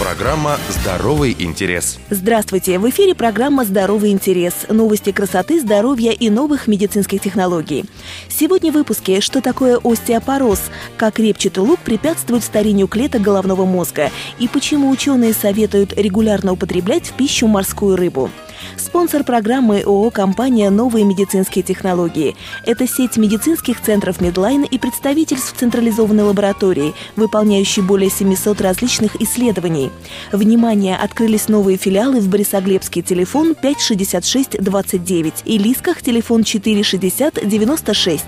Программа «Здоровый интерес». Здравствуйте! В эфире программа «Здоровый интерес». Новости красоты, здоровья и новых медицинских технологий. Сегодня в выпуске: что такое остеопороз, как репчатый лук препятствует старению клеток головного мозга и почему ученые советуют регулярно употреблять в пищу морскую рыбу. Спонсор программы ООО «Компания «Новые медицинские технологии». Это сеть медицинских центров Медлайн и представительств централизованной лаборатории, выполняющей более 700 различных исследований. Внимание! Открылись новые филиалы в Борисоглебске, телефон 56629 и Лисках, телефон 46096.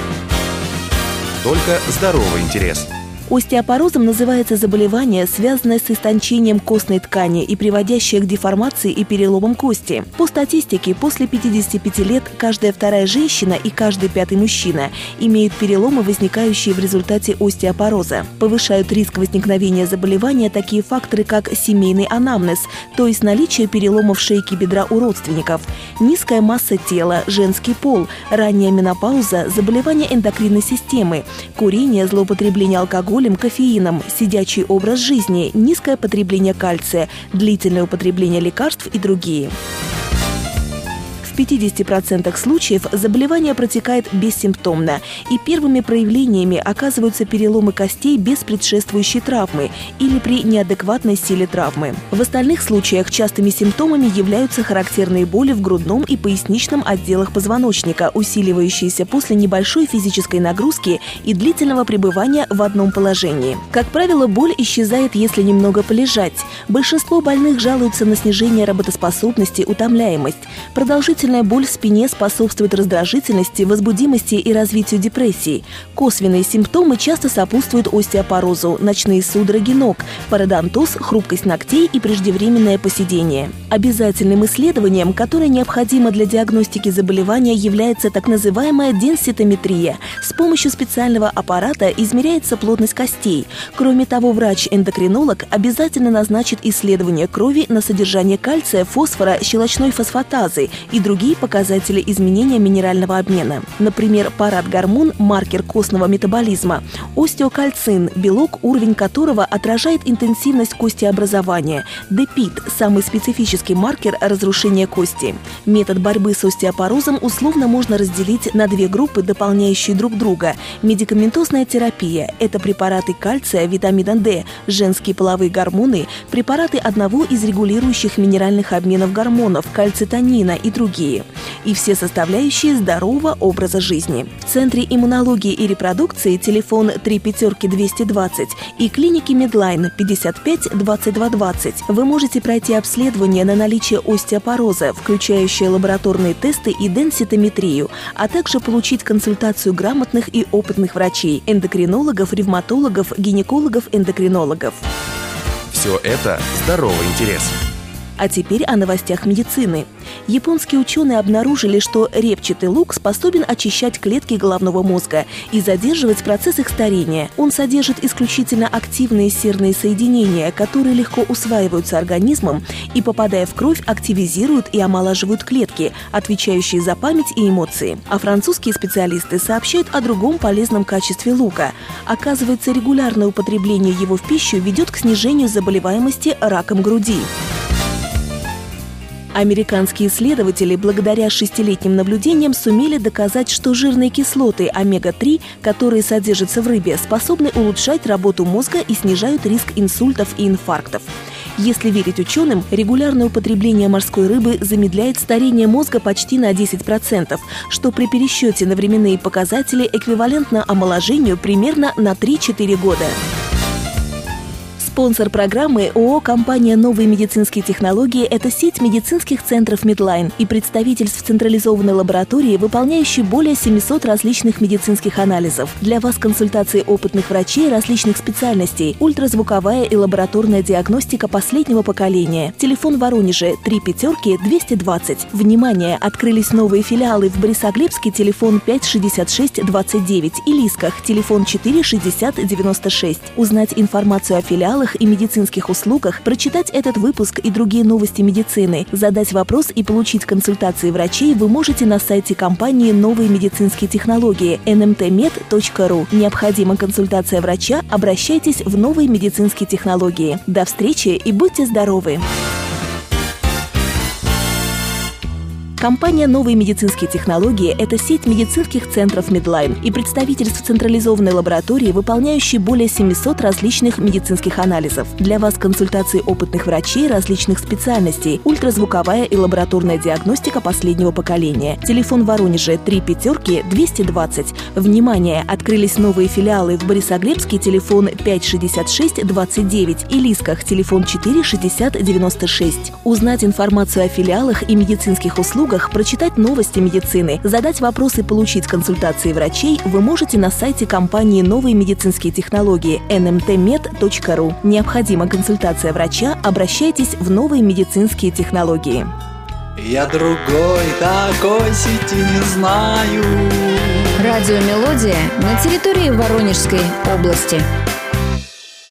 Только здоровый интерес. Остеопорозом называется заболевание, связанное с истончением костной ткани и приводящее к деформации и переломам кости. По статистике, после 55 лет каждая вторая женщина и каждый пятый мужчина имеют переломы, возникающие в результате остеопороза. Повышают риск возникновения заболевания такие факторы, как семейный анамнез, то есть наличие переломов шейки бедра у родственников, низкая масса тела, женский пол, ранняя менопауза, заболевания эндокринной системы, курение, злоупотребление алкоголем, кофеином, сидячий образ жизни, низкое потребление кальция, длительное употребление лекарств и другие. В 50% случаев заболевание протекает бессимптомно, и первыми проявлениями оказываются переломы костей без предшествующей травмы или при неадекватной силе травмы. В остальных случаях частыми симптомами являются характерные боли в грудном и поясничном отделах позвоночника, усиливающиеся после небольшой физической нагрузки и длительного пребывания в одном положении. Как правило, боль исчезает, если немного полежать. Большинство больных жалуются на снижение работоспособности, утомляемость. Продолжительная боль в спине способствует раздражительности, возбудимости и развитию депрессии. Косвенные симптомы часто сопутствуют остеопорозу: ночные судороги ног, пародонтоз, хрупкость ногтей и преждевременное поседение. Обязательным исследованием, которое необходимо для диагностики заболевания, является так называемая денситометрия. С помощью специального аппарата измеряется плотность костей. Кроме того, врач-эндокринолог обязательно назначит исследование крови на содержание кальция, фосфора, щелочной фосфатазы и другие показатели изменения минерального обмена. Например, парад-гормон – маркер костного метаболизма, остеокальцин – белок, уровень которого отражает интенсивность костеобразования, депит – самый специфический маркер разрушения кости. Метод борьбы с остеопорозом условно можно разделить на две группы, дополняющие друг друга. Медикаментозная терапия – это препараты кальция, витамина D, женские половые гормоны, препараты одного из регулирующих минеральных обменов гормонов – кальцитонина и другие. И все составляющие здорового образа жизни. В Центре иммунологии и репродукции телефон 35220 и клиники Медлайн 55 22 20. Вы можете пройти обследование на наличие остеопороза, включающее лабораторные тесты и денситометрию, а также получить консультацию грамотных и опытных врачей, эндокринологов, ревматологов, гинекологов, эндокринологов. Все это здоровый интерес. А теперь о новостях медицины. Японские ученые обнаружили, что репчатый лук способен очищать клетки головного мозга и задерживать процесс их старения. Он содержит исключительно активные серные соединения, которые легко усваиваются организмом и, попадая в кровь, активизируют и омолаживают клетки, отвечающие за память и эмоции. А французские специалисты сообщают о другом полезном качестве лука. Оказывается, регулярное употребление его в пищу ведет к снижению заболеваемости раком груди. Американские исследователи благодаря 6-летним наблюдениям сумели доказать, что жирные кислоты омега-3, которые содержатся в рыбе, способны улучшать работу мозга и снижают риск инсультов и инфарктов. Если верить ученым, регулярное употребление морской рыбы замедляет старение мозга почти на 10%, что при пересчете на временные показатели эквивалентно омоложению примерно на 3-4 года. Спонсор программы ООО «Компания «Новые медицинские технологии» – это сеть медицинских центров Медлайн и представительств централизованной лаборатории, выполняющей более 700 различных медицинских анализов. Для вас консультации опытных врачей различных специальностей, ультразвуковая и лабораторная диагностика последнего поколения. Телефон в Воронеже 35220. Внимание! Открылись новые филиалы в Борисоглебске, телефон 56629 и Лисках, телефон 46096. Узнать информацию о филиалах филиалах и медицинских услугах, прочитать этот выпуск и другие новости медицины, задать вопрос и получить консультации врачей вы можете на сайте компании «Новые медицинские технологии» nmtmed.ru. Необходима консультация врача? Обращайтесь в «Новые медицинские технологии». До встречи и будьте здоровы! Компания «Новые медицинские технологии» – это сеть медицинских центров Медлайн и представительств централизованной лаборатории, выполняющей более 700 различных медицинских анализов. Для вас консультации опытных врачей различных специальностей, ультразвуковая и лабораторная диагностика последнего поколения. Телефон в Воронеже 35220. Внимание! Открылись новые филиалы в Борисоглебске, телефон 56629 и Лисках, телефон 46096. Узнать информацию о филиалах и медицинских услугах, прочитать новости медицины, задать вопросы и получить консультации врачей вы можете на сайте компании «Новые медицинские технологии» nmtmed.ru. Необходима консультация врача? Обращайтесь в «Новые медицинские технологии». Я другой такой сети не знаю. Радиомелодия на территории Воронежской области.